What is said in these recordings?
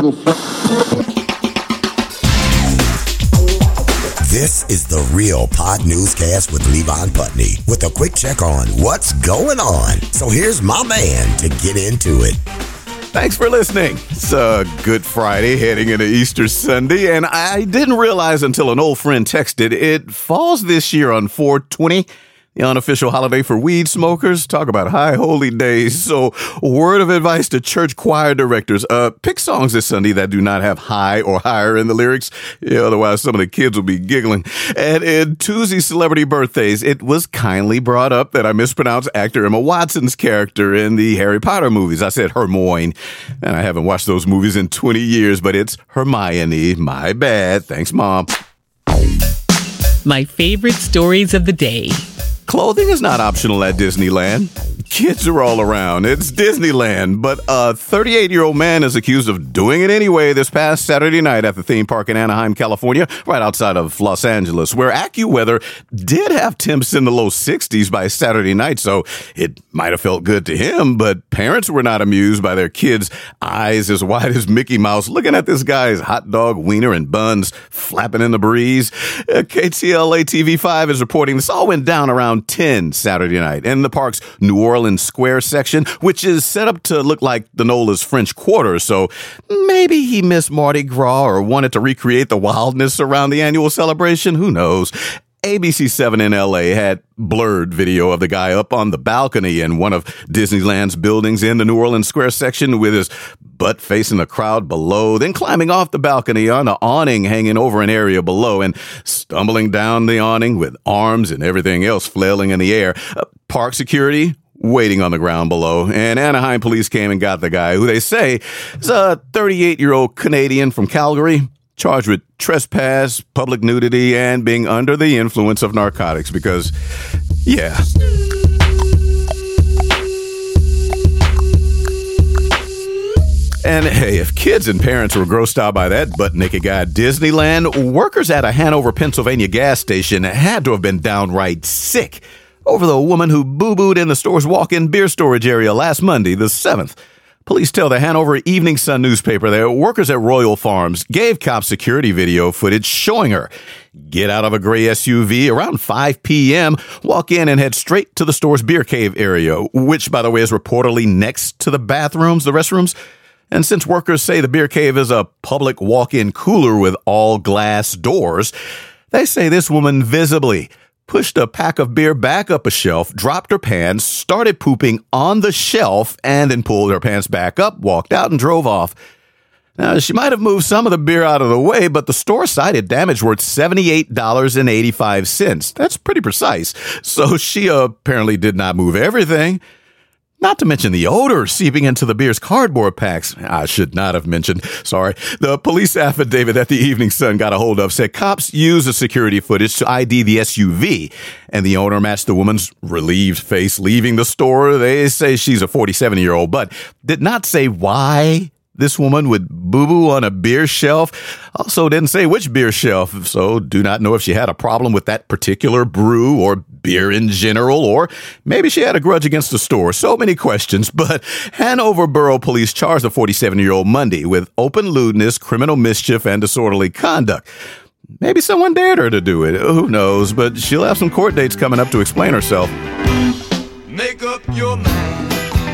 This is the Real Pod Newscast with Levon Putney with a quick check on what's going on. So here's my man to get into it. Thanks for listening. It's a Good Friday heading into Easter Sunday, and I didn't realize until an old friend texted it falls this year on 4/20, the unofficial holiday for weed smokers. Talk about high holy days. So, word of advice to church choir directors, pick songs this Sunday that do not have high or higher in the lyrics. Yeah, otherwise some of the kids will be giggling. And in Tuesday's celebrity birthdays, it was kindly brought up that I mispronounced actor Emma Watson's character in the Harry Potter movies. I said Hermione, and I haven't watched those movies in 20 years, but it's Hermione. My bad. Thanks, Mom. My favorite stories of the day. Clothing is not optional at Disneyland. Kids are all around. It's Disneyland. But a 38-year-old man is accused of doing it anyway this past Saturday night at the theme park in Anaheim, California, right outside of Los Angeles, where AccuWeather did have temps in the low 60s by Saturday night, so it might have felt good to him, but parents were not amused by their kids' eyes as wide as Mickey Mouse looking at this guy's hot dog, wiener, and buns flapping in the breeze. KTLA TV5 is reporting this all went down around 10 Saturday night in the park's New Orleans Square section, which is set up to look like the Nola's French Quarter. So maybe he missed Mardi Gras or wanted to recreate the wildness around the annual celebration. Who knows? ABC7 in LA had blurred video of the guy up on the balcony in one of Disneyland's buildings in the New Orleans Square section with his butt facing the crowd below, then climbing off the balcony on an awning hanging over an area below and stumbling down the awning with arms and everything else flailing in the air. Park security waiting on the ground below, and Anaheim police came and got the guy, who they say is a 38-year-old Canadian from Calgary, charged with trespass, public nudity, and being under the influence of narcotics because, yeah. And hey, if kids and parents were grossed out by that butt-naked guy at Disneyland, workers at a Hanover, Pennsylvania gas station had to have been downright sick over the woman who boo-booed in the store's walk-in beer storage area last Monday, the 7th. Police tell the Hanover Evening Sun newspaper that workers at Royal Farms gave cops security video footage showing her get out of a gray SUV around 5 p.m., walk in and head straight to the store's beer cave area, which, by the way, is reportedly next to the bathrooms, the restrooms. And since workers say the beer cave is a public walk-in cooler with all glass doors, they say this woman visibly pushed a pack of beer back up a shelf, dropped her pants, started pooping on the shelf, and then pulled her pants back up, walked out, and drove off. Now, she might have moved some of the beer out of the way, but the store cited damage worth $78.85. That's pretty precise. So she apparently did not move everything. Not to mention the odor seeping into the beer's cardboard packs. I should not have mentioned. Sorry. The police affidavit that the Evening Sun got a hold of said cops used the security footage to ID the SUV, and the owner matched the woman's relieved face leaving the store. They say she's a 47-year-old, but did not say why this woman would boo-boo on a beer shelf. Also didn't say which beer shelf, so do not know if she had a problem with that particular brew or beer in general, or maybe she had a grudge against the store. So many questions, but Hanover Borough Police charged the 47-year-old Monday with open lewdness, criminal mischief, and disorderly conduct. Maybe someone dared her to do it. Who knows? But she'll have some court dates coming up to explain herself. Make up your mind.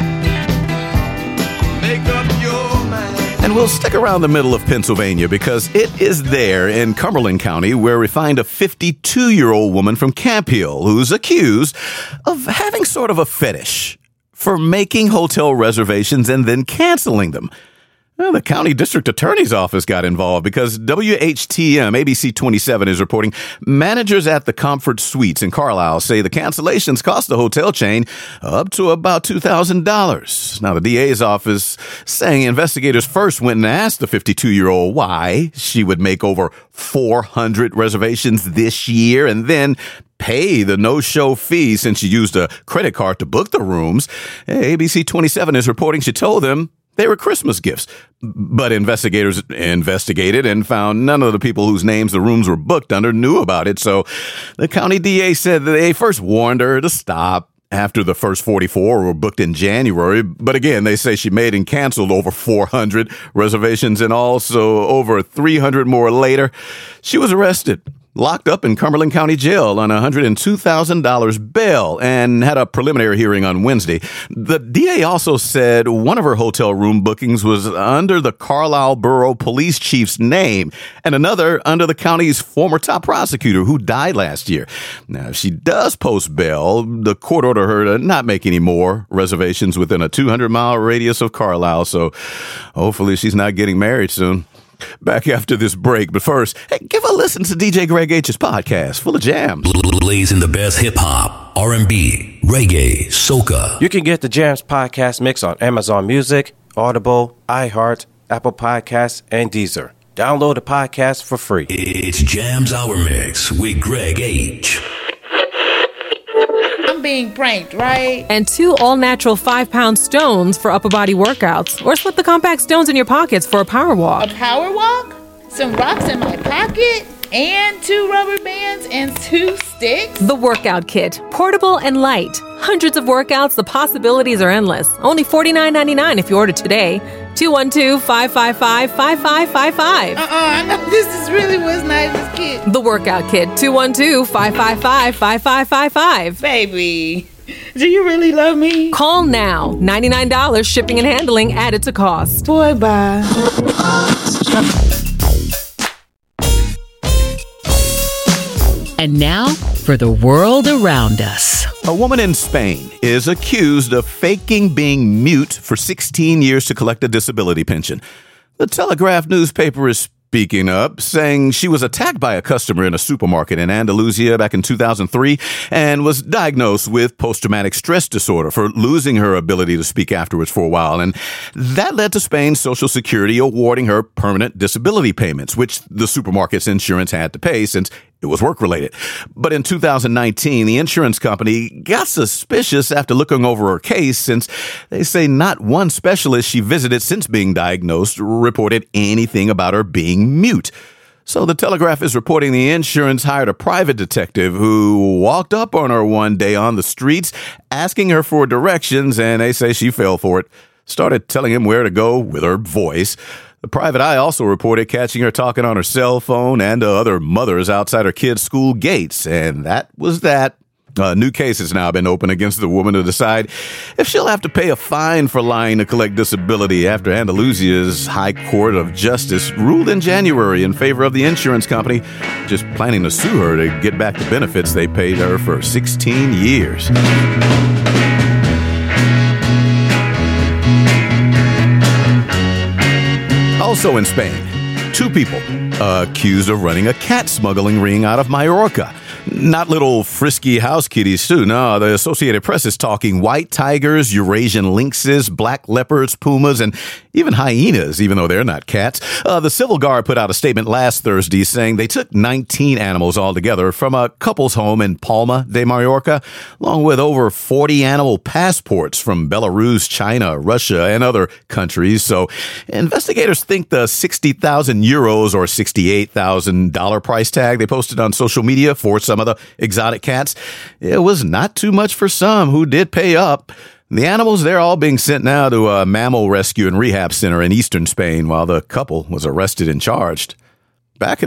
Make up your mind. And we'll stick around the middle of Pennsylvania because it is there in Cumberland County where we find a 52-year-old woman from Camp Hill who's accused of having sort of a fetish for making hotel reservations and then canceling them. Well, the county district attorney's office got involved because WHTM ABC 27 is reporting managers at the Comfort Suites in Carlisle say the cancellations cost the hotel chain up to about $2,000. Now, the DA's office saying investigators first went and asked the 52-year-old why she would make over 400 reservations this year and then pay the no-show fee since she used a credit card to book the rooms. ABC 27 is reporting she told them they were Christmas gifts, but investigators investigated and found none of the people whose names the rooms were booked under knew about it. So the county DA said that they first warned her to stop after the first 44 were booked in January. But again, they say she made and canceled over 400 reservations in all, so over 300 more later. She was arrested, locked up in Cumberland County Jail on $102,000 bail, and had a preliminary hearing on Wednesday. The DA also said one of her hotel room bookings was under the Carlisle Borough Police Chief's name, and another under the county's former top prosecutor who died last year. Now, if she does post bail, the court ordered her to not make any more reservations within a 200-mile radius of Carlisle, so hopefully she's not getting married soon. Back after this break, but first, hey, give a listen to DJ Greg H's podcast, full of jams. Blazing the best hip-hop, R&B, reggae, soca. You can get the Jams Podcast mix on Amazon Music, Audible, iHeart, Apple Podcasts, and Deezer. Download the podcast for free. It's Jams Hour Mix with Greg H. I'm being pranked, right? And 2 all-natural 5-pound stones for upper body workouts. Or split the compact stones in your pockets for a power walk. A power walk? Some rocks in my pocket? And 2 rubber bands and 2 sticks? The Workout Kit. Portable and light. Hundreds of workouts. The possibilities are endless. Only $49.99 if you order today. 212-555-5555. I know this is really what's Nigel's kit. The Workout Kit. 212-555-5555. Baby, do you really love me? Call now. $99 shipping and handling added to cost. Boy, bye. And now for the world around us. A woman in Spain is accused of faking being mute for 16 years to collect a disability pension. The Telegraph newspaper is speaking up, saying she was attacked by a customer in a supermarket in Andalusia back in 2003 and was diagnosed with post-traumatic stress disorder for losing her ability to speak afterwards for a while. And that led to Spain's Social Security awarding her permanent disability payments, which the supermarket's insurance had to pay since it was work-related. But in 2019, the insurance company got suspicious after looking over her case, since they say not one specialist she visited since being diagnosed reported anything about her being mute. So the Telegraph is reporting the insurance hired a private detective who walked up on her one day on the streets, asking her for directions, and they say she fell for it. Started telling him where to go with her voice. The private eye also reported catching her talking on her cell phone and to other mothers outside her kids' school gates. And that was that. A new case has now been opened against the woman to decide if she'll have to pay a fine for lying to collect disability after Andalusia's High Court of Justice ruled in January in favor of the insurance company, just planning to sue her to get back the benefits they paid her for 16 years. Also in Spain, 2 people accused of running a cat smuggling ring out of Mallorca. Not little frisky house kitties, too. No, the Associated Press is talking white tigers, Eurasian lynxes, black leopards, pumas, and even hyenas, even though they're not cats. The Civil Guard put out a statement last Thursday saying they took 19 animals altogether from a couple's home in Palma de Mallorca, along with over 40 animal passports from Belarus, China, Russia, and other countries. So investigators think the 60,000 euros or $68,000 price tag they posted on social media for some of the exotic cats, it was not too much for some who did pay up. The animals, they're all being sent now to a mammal rescue and rehab center in eastern Spain, while the couple was arrested and charged. Back in...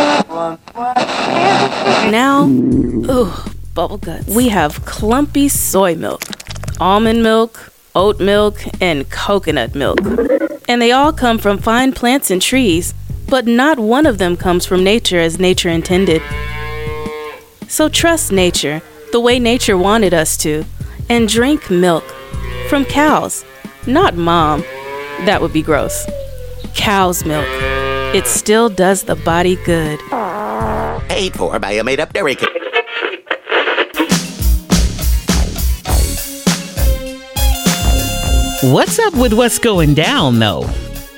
Now, bubble guts. We have clumpy soy milk, almond milk, oat milk, and coconut milk. And they all come from fine plants and trees, but not one of them comes from nature as nature intended. So trust nature the way nature wanted us to, and drink milk from cows, not mom. That would be gross. Cow's milk. It still does the body good. Paid for by a made-up dairy kid. What's up with what's going down, though?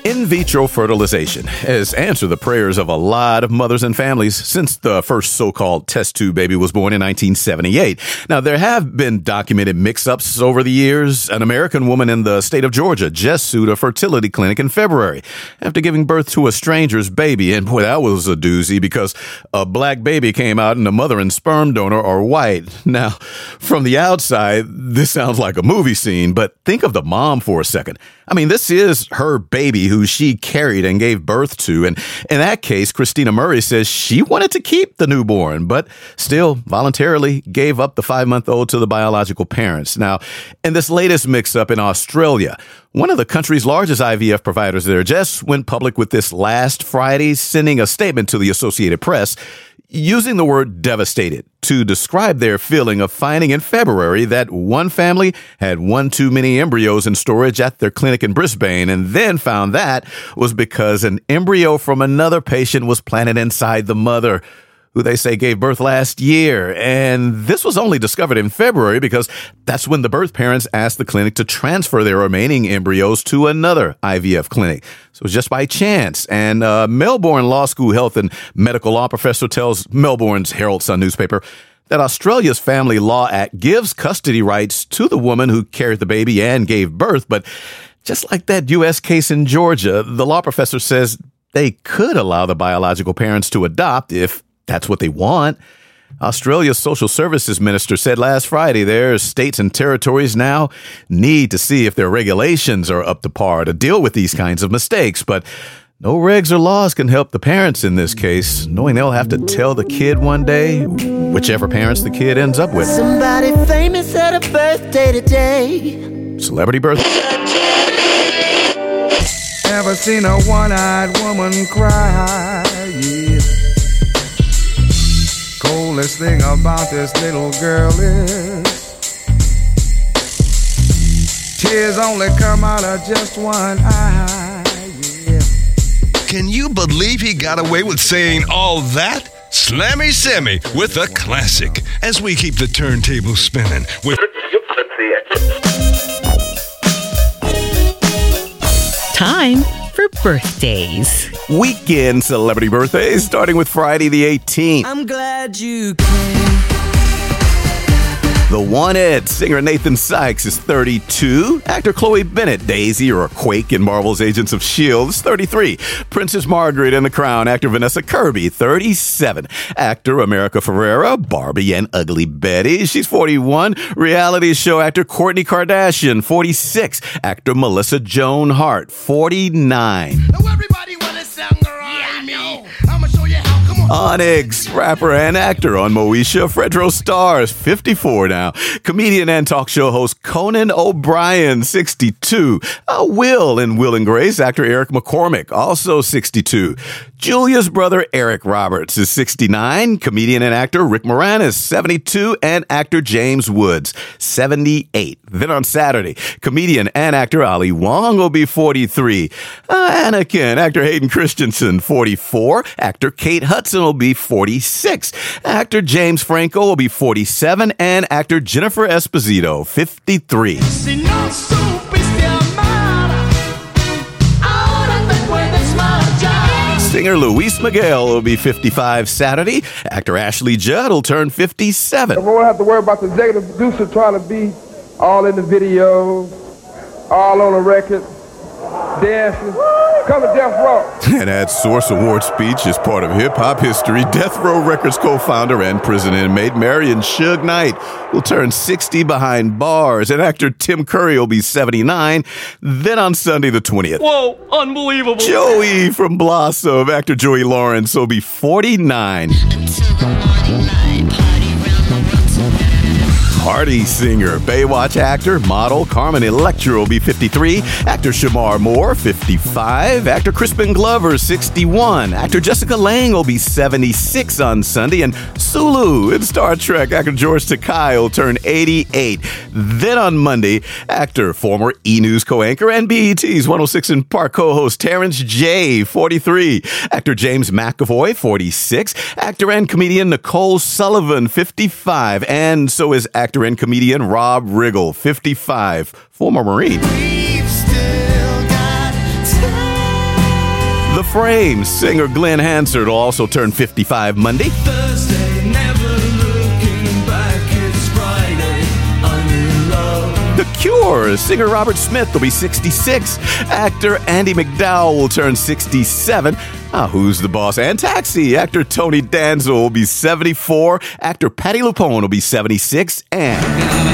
In vitro fertilization has answered the prayers of a lot of mothers and families since the first so-called test tube baby was born in 1978. Now, there have been documented mix-ups over the years. An American woman in the state of Georgia just sued a fertility clinic in February after giving birth to a stranger's baby. And boy, that was a doozy because a black baby came out and the mother and sperm donor are white. Now, from the outside, this sounds like a movie scene, but think of the mom for a second. I mean, this is her baby who she carried and gave birth to. And in that case, Christina Murray says she wanted to keep the newborn, but still voluntarily gave up the 5-month-old to the biological parents. Now, in this latest mix-up in Australia, one of the country's largest IVF providers there just went public with this last Friday, sending a statement to the Associated Press using the word devastated to describe their feeling of finding in February that one family had one too many embryos in storage at their clinic in Brisbane, and then found that was because an embryo from another patient was planted inside the mother, who they say gave birth last year. And this was only discovered in February because that's when the birth parents asked the clinic to transfer their remaining embryos to another IVF clinic. So just by chance. And Melbourne Law School health and medical law professor tells Melbourne's Herald Sun newspaper that Australia's Family Law Act gives custody rights to the woman who carried the baby and gave birth. But just like that U.S. case in Georgia, the law professor says they could allow the biological parents to adopt if that's what they want. Australia's social services minister said last Friday their states and territories now need to see if their regulations are up to par to deal with these kinds of mistakes. But no regs or laws can help the parents in this case, knowing they'll have to tell the kid one day, whichever parents the kid ends up with. Somebody famous had a birthday today. Celebrity birthday. Never seen a one-eyed woman cry, yeah. Coolest thing about this little girl is tears only come out of just one eye, yeah. Can you believe he got away with saying all that? Slammy Sammy with a classic as we keep the turntable spinning with Time for birthdays. Weekend celebrity birthdays, starting with Friday the 18th. I'm glad you came. The Wanted singer Nathan Sykes is 32. Actor Chloe Bennett, Daisy or Quake in Marvel's Agents of S.H.I.E.L.D. is 33. Princess Margaret in The Crown, actor Vanessa Kirby, 37. Actor America Ferrera, Barbie and Ugly Betty, she's 41. Reality show actor Kourtney Kardashian, 46. Actor Melissa Joan Hart, 49. Everybody wanna sound around me. I'ma show you how. Come on. Onyx, rapper and actor on Moesha, Fredro Starr, 54 now. Comedian and talk show host Conan O'Brien, 62. Will in Will and Grace, actor Eric McCormick, also 62. Julia's brother Eric Roberts is 69. Comedian and actor Rick Moranis, 72. And actor James Woods, 78. Then on Saturday, comedian and actor Ali Wong will be 43. Anakin, actor Hayden Christensen, 44. Actor Kate Hudson will be 46. Actor James Franco will be 47. And actor Jennifer Esposito, 53. Singer Luis Miguel will be 55 Saturday. Actor Ashley Judd will turn 57. We won't have to worry about the executive producer trying to be all in the video, all on the record, dancing. Come to Death Row. And that Source Award speech is part of hip-hop history. Death Row Records co-founder and prison inmate Marion Suge Knight will turn 60 behind bars. And actor Tim Curry will be 79. Then on Sunday the 20th. Whoa, unbelievable. Joey from Blossom, actor Joey Lawrence will be 49. Party singer, Baywatch actor, model Carmen Electra will be 53. Actor Shamar Moore, 55. Actor Crispin Glover, 61. Actor Jessica Lange will be 76 on Sunday. And Sulu in Star Trek, actor George Takei will turn 88. Then on Monday, actor, former E! News co-anchor and BET's 106 in Park co-host Terrence J, 43. Actor James McAvoy, 46. Actor and comedian Nicole Sullivan, 55. And so is actor and comedian Rob Riggle, 55, former Marine. The Frames. Singer Glenn Hansard will also turn 55 Monday. Thursday, never looking back, it's Friday, I'm in love. The Cure. Singer Robert Smith will be 66. Actor Andy McDowell will turn 67. Who's the Boss? And Taxi. Actor Tony Danza will be 74. Actor Patti LuPone will be 76. And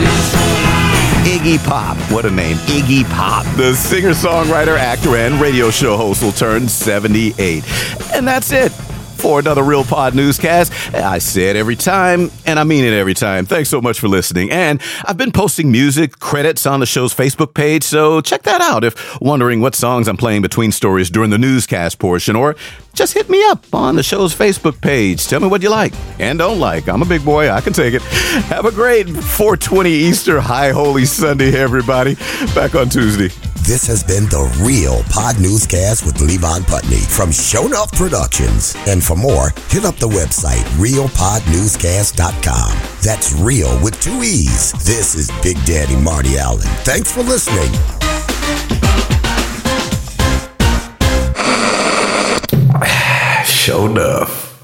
Iggy Pop. What a name. Iggy Pop. The singer, songwriter, actor, and radio show host will turn 78. And that's it for another Real Pod newscast. I say it every time, and I mean it every time. Thanks so much for listening. And I've been posting music credits on the show's Facebook page, so check that out if wondering what songs I'm playing between stories during the newscast portion, or just hit me up on the show's Facebook page. Tell me what you like and don't like. I'm a big boy. I can take it. Have a great 420 Easter High Holy Sunday, everybody. Back on Tuesday. This has been the Real Pod Newscast with Levon Putney from Show Enough Productions. And for more, hit up the website, realpodnewscast.com. That's real with 2 E's. This is Big Daddy Marty Allen. Thanks for listening. Show enough.